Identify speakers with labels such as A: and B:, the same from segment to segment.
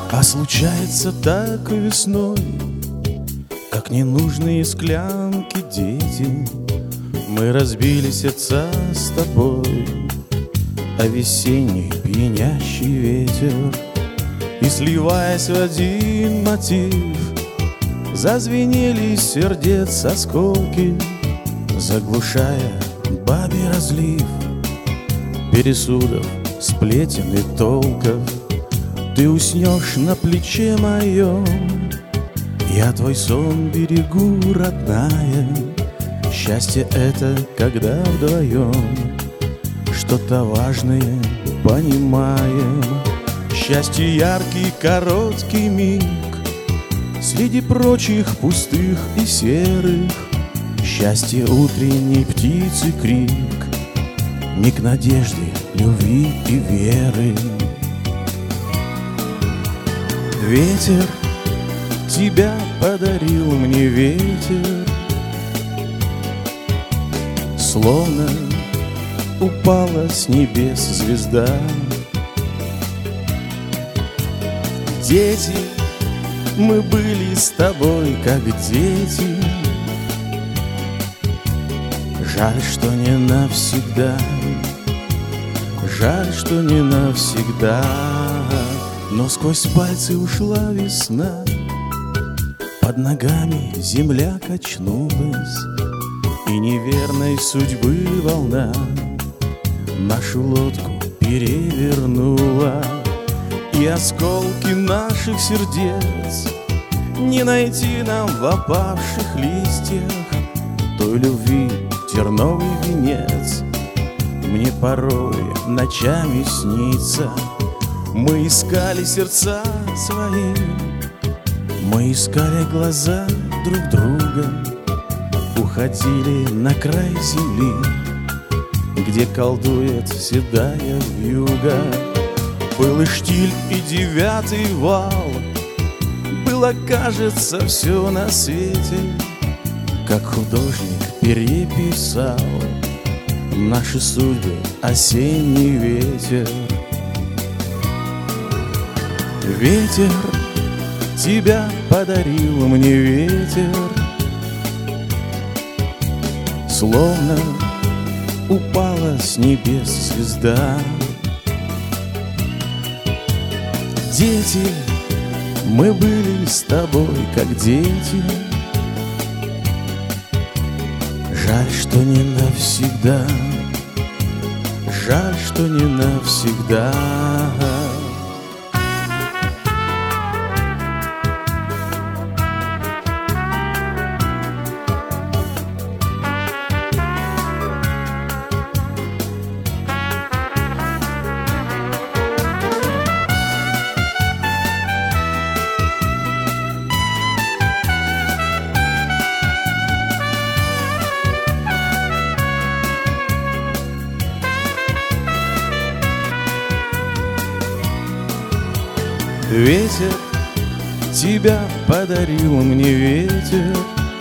A: А случается так весной, как ненужные склянки дети, мы разбили сердца с тобой, а весенний пьянящий ветер, и сливаясь в один мотив, зазвенели из сердец осколки, заглушая бабий разлив пересудов, сплетен и толков. Ты уснешь на плече моем, я твой сон берегу, родная. Счастье это, когда вдвоем что-то важное понимаем. Счастье яркий, короткий миг среди прочих пустых и серых. Счастье утренней птицы крик, миг надежды, любви и веры. Ветер, тебя подарил мне ветер, словно упала с небес звезда. Дети, мы были с тобой как дети, жаль, что не навсегда, жаль, что не навсегда. Но сквозь пальцы ушла весна, под ногами земля качнулась, и неверной судьбы волна нашу лодку перевернула. И осколки наших сердец не найти нам в опавших листьях той любви терновый венец. Мне порой ночами снится, мы искали сердца свои, мы искали глаза друг друга, уходили на край земли, где колдует седая вьюга. Был и штиль, и девятый вал, было, кажется, все на свете, как художник переписал наши судьбы осенний ветер. Ветер, тебя подарил мне ветер, словно упала с небес звезда. Дети, мы были с тобой как дети, жаль, что не навсегда, жаль, что не навсегда. Ветер, тебя подарил мне ветер,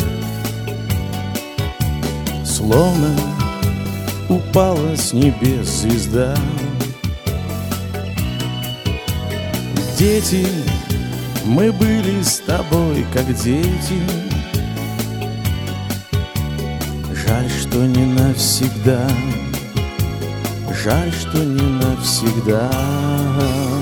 A: словно упала с небес звезда. Дети, мы были с тобой как дети, жаль, что не навсегда, жаль, что не навсегда.